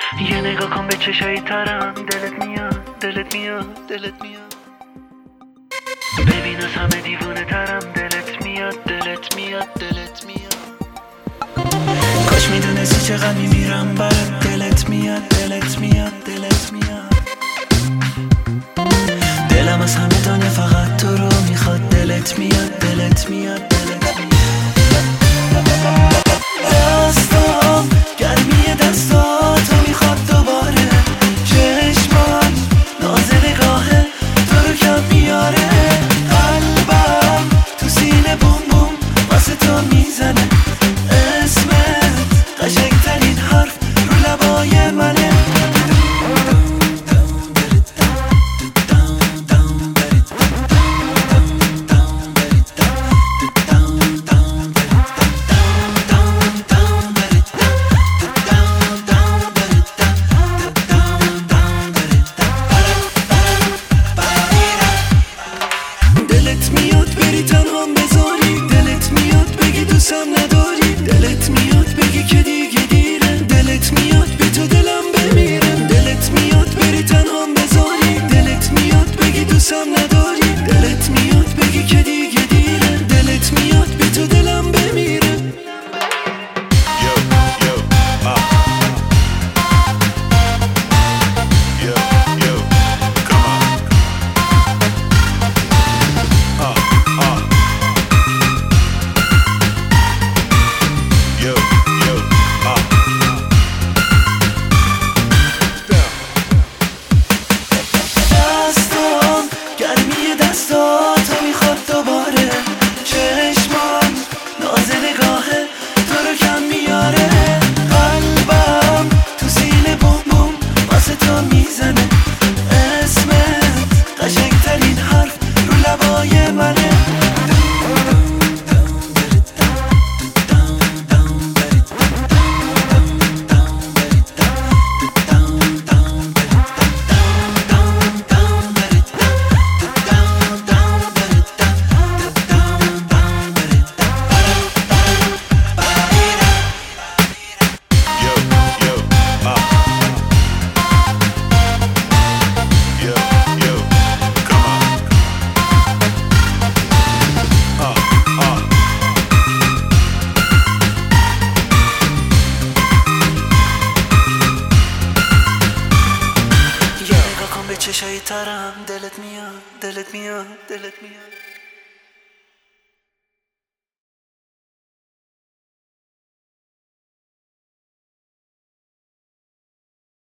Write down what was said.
یه نگاه کن به چشای ترم، دلت میاد دلت میاد دلت میاد. ببین از همه دیوونه ترم، دلت میاد دلت میاد دلت میاد. کاش میدونستی چقدر میمیرم برات، دلت میاد دلت میاد دلت میاد. دلم از همه دنیا فقط تو رو میخواد، دلت میاد دلت میاد دلت میاد. دستام گرمی دستاتو میخواد دوباره، چشمات ناز نگاهه تو رو کم میاره، قلبم تو سینه بوم بوم واسه تو میزنه، اسمت قشنگترین حرف رو لبای منه. دلت میاد بری تنهام بذاری، دلت میاد بگی دوستم نداری، دلت میاد بگی که دیگه دیره، دلت میاد بی تو دلم بمیره، دلت میاد بری تنهام بذاری، دلت میاد بگی دوستم نداری، دلت میاد بگی که دیگه دیره، دلت میاد بی تو دلم بمیره. دستام گرمی دستاتو میخواد دوباره، چشمام ناز نگاهه تو رو کم میاره، قلبم تو سینه بوم بوم واسه تو میزنه، اسمت قشنگترین حرف رو لبای منه. چشای ترم، دلت میاد دلت میاد دلت میاد.